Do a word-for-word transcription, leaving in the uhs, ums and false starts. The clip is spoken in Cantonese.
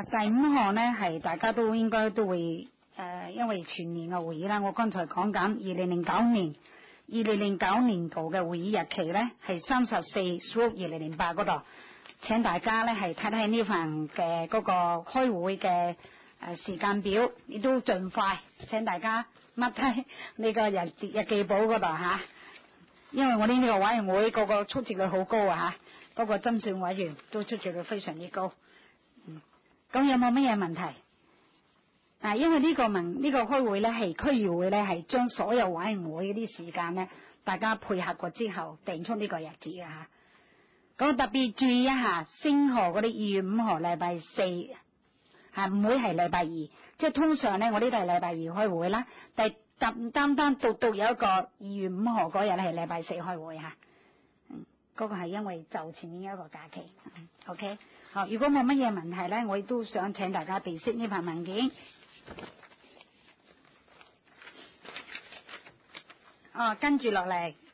第五項呢係大家都應該都會誒、呃，因為全年嘅會議啦，我剛才講緊二零零九年二零零九年度嘅會議日期呢係三十四 through 二零零八嗰度，請大家呢係睇睇呢份嘅嗰個開會嘅誒時間表，亦都盡快請大家抹低呢個日日記簿嗰度吓，因為我哋呢個委員會個個出席率好高啊吓，嗰個甄選委員都出席率非常之高。嗯，咁有冇乜嘢問題？啊，因為呢個問呢個開會咧係區議會咧係將所有委員會嗰啲時間咧，大家配合過之後定出呢個日子嘅吓。咁特別注意一下，星河嗰啲二月五號禮拜四吓，唔會係禮拜二，即係通常咧我呢度係禮拜二開會啦，但係單單單獨獨有一個二月五號嗰日係禮拜四開會吓。嗯，嗰個係因為就前面有一個假期。嗯、OK， 好，如果冇乜嘢問題咧，我亦都想請大家備悉呢份文件。哦，跟住落嚟